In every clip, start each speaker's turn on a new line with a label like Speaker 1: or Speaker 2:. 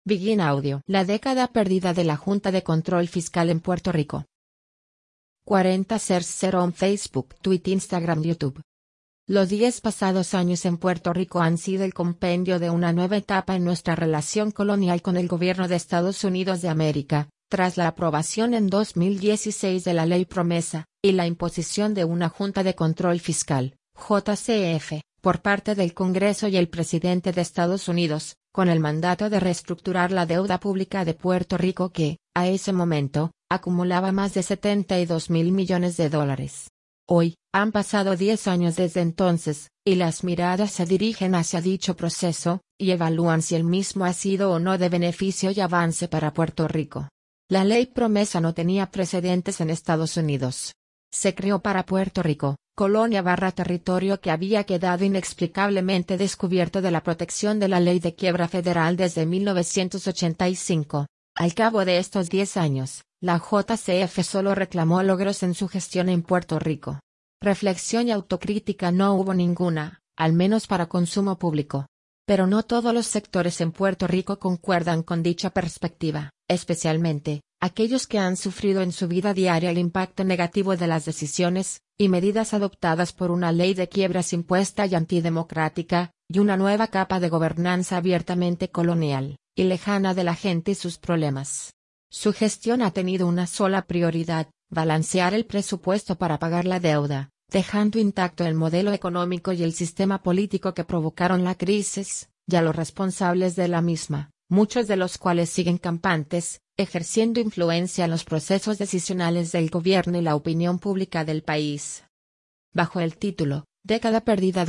Speaker 1: Begin Audio. La década perdida de la Junta de Control Fiscal en Puerto Rico. 40 0 en Facebook, Twitter, Instagram, YouTube. Los 10 pasados años en Puerto Rico han sido el compendio de una nueva etapa en nuestra relación colonial con el gobierno de Estados Unidos de América, tras la aprobación en 2016 de la Ley Promesa, y la imposición de una Junta de Control Fiscal, JCF, por parte del Congreso y el presidente de Estados Unidos, con el mandato de reestructurar la deuda pública de Puerto Rico que, a ese momento, acumulaba más de 72.000 millones de dólares. Hoy, han pasado 10 años desde entonces, y las miradas se dirigen hacia dicho proceso, y evalúan si el mismo ha sido o no de beneficio y avance para Puerto Rico. La Ley Promesa no tenía precedentes en Estados Unidos. Se creó para Puerto Rico, colonia/territorio que había quedado inexplicablemente descubierto de la protección de la Ley de Quiebra Federal desde 1985. Al cabo de estos 10 años, la JCF solo reclamó logros en su gestión en Puerto Rico. Reflexión y autocrítica no hubo ninguna, al menos para consumo público. Pero no todos los sectores en Puerto Rico concuerdan con dicha perspectiva, especialmente aquellos que han sufrido en su vida diaria el impacto negativo de las decisiones y medidas adoptadas por una ley de quiebras impuesta y antidemocrática, y una nueva capa de gobernanza abiertamente colonial, y lejana de la gente y sus problemas. Su gestión ha tenido una sola prioridad: balancear el presupuesto para pagar la deuda, dejando intacto el modelo económico y el sistema político que provocaron la crisis, y a los responsables de la misma, muchos de los cuales siguen campantes, ejerciendo influencia en los procesos decisionales del gobierno y la opinión pública del país. Bajo el título, Década Perdida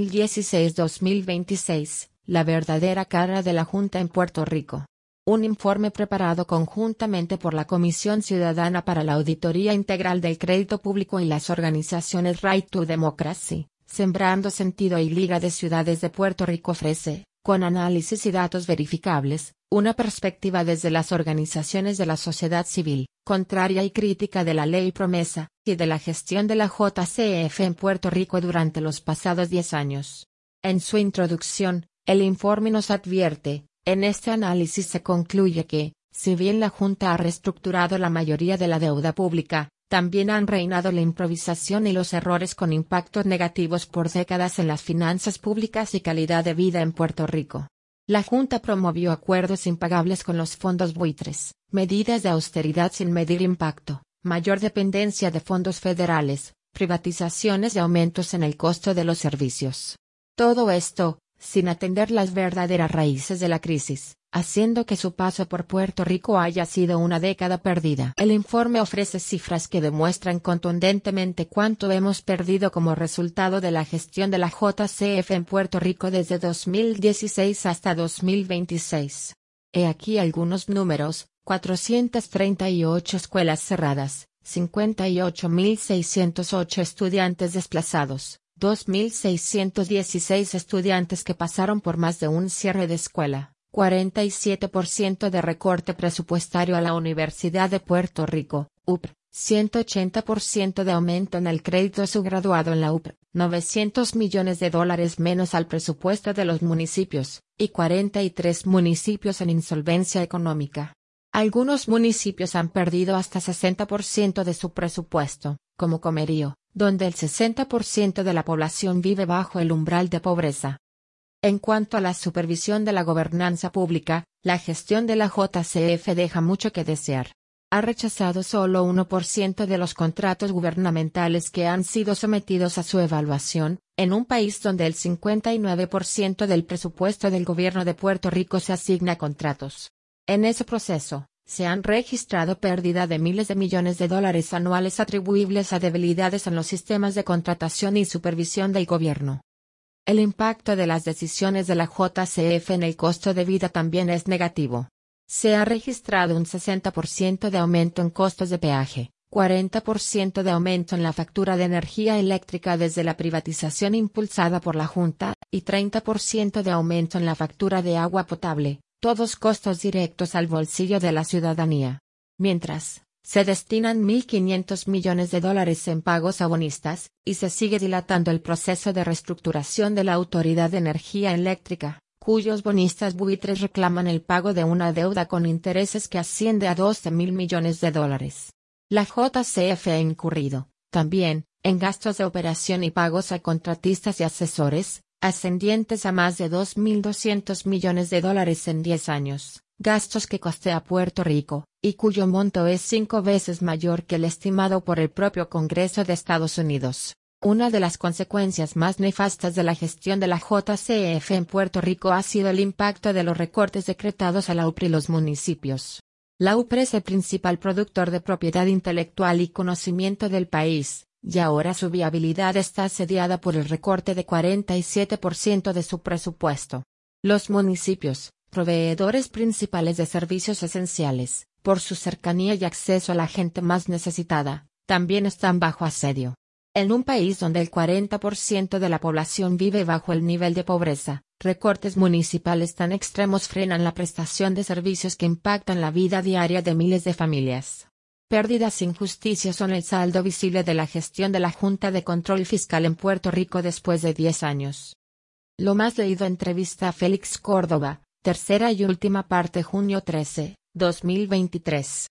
Speaker 1: 2016-2026, la verdadera cara de la Junta en Puerto Rico. Un informe preparado conjuntamente por la Comisión Ciudadana para la Auditoría Integral del Crédito Público y las organizaciones Right to Democracy, Sembrando Sentido y Liga de Ciudades de Puerto Rico ofrece, con análisis y datos verificables, una perspectiva desde las organizaciones de la sociedad civil, contraria y crítica de la Ley Promesa, y de la gestión de la JCF en Puerto Rico durante los pasados 10 años. En su introducción, el informe nos advierte: en este análisis se concluye que, si bien la Junta ha reestructurado la mayoría de la deuda pública, también han reinado la improvisación y los errores con impactos negativos por décadas en las finanzas públicas y calidad de vida en Puerto Rico. La Junta promovió acuerdos impagables con los fondos buitres, medidas de austeridad sin medir impacto, mayor dependencia de fondos federales, privatizaciones y aumentos en el costo de los servicios. Todo esto, sin atender las verdaderas raíces de la crisis, haciendo que su paso por Puerto Rico haya sido una década perdida. El informe ofrece cifras que demuestran contundentemente cuánto hemos perdido como resultado de la gestión de la JCF en Puerto Rico desde 2016 hasta 2026. He aquí algunos números: 438 escuelas cerradas, 58.608 estudiantes desplazados, 2.616 estudiantes que pasaron por más de un cierre de escuela, 47% de recorte presupuestario a la Universidad de Puerto Rico, UPR, 180% de aumento en el crédito a su graduado en la UPR, 900 millones de dólares menos al presupuesto de los municipios, y 43 municipios en insolvencia económica. Algunos municipios han perdido hasta 60% de su presupuesto, como Comerío, donde el 60% de la población vive bajo el umbral de pobreza. En cuanto a la supervisión de la gobernanza pública, la gestión de la JCF deja mucho que desear. Ha rechazado solo 1% de los contratos gubernamentales que han sido sometidos a su evaluación, en un país donde el 59% del presupuesto del gobierno de Puerto Rico se asigna a contratos. En ese proceso, se han registrado pérdida de miles de millones de dólares anuales atribuibles a debilidades en los sistemas de contratación y supervisión del gobierno. El impacto de las decisiones de la JCF en el costo de vida también es negativo. Se ha registrado un 60% de aumento en costos de peaje, 40% de aumento en la factura de energía eléctrica desde la privatización impulsada por la Junta, y 30% de aumento en la factura de agua potable, todos costos directos al bolsillo de la ciudadanía. Mientras, se destinan 1.500 millones de dólares en pagos a bonistas, y se sigue dilatando el proceso de reestructuración de la Autoridad de Energía Eléctrica, cuyos bonistas buitres reclaman el pago de una deuda con intereses que asciende a 12.000 millones de dólares. La JCF ha incurrido, también, en gastos de operación y pagos a contratistas y asesores, ascendientes a más de 2.200 millones de dólares en 10 años, gastos que costea Puerto Rico, y cuyo monto es 5 veces mayor que el estimado por el propio Congreso de Estados Unidos. Una de las consecuencias más nefastas de la gestión de la JCF en Puerto Rico ha sido el impacto de los recortes decretados a la UPR y los municipios. La UPR es el principal productor de propiedad intelectual y conocimiento del país, y ahora su viabilidad está asediada por el recorte de 47% de su presupuesto. Los municipios, proveedores principales de servicios esenciales, por su cercanía y acceso a la gente más necesitada, también están bajo asedio. En un país donde el 40% de la población vive bajo el nivel de pobreza, recortes municipales tan extremos frenan la prestación de servicios que impactan la vida diaria de miles de familias. Pérdidas e injusticias son el saldo visible de la gestión de la Junta de Control Fiscal en Puerto Rico después de 10 años. Lo más leído: entrevista a Félix Córdoba, tercera y última parte, junio 13, 2023.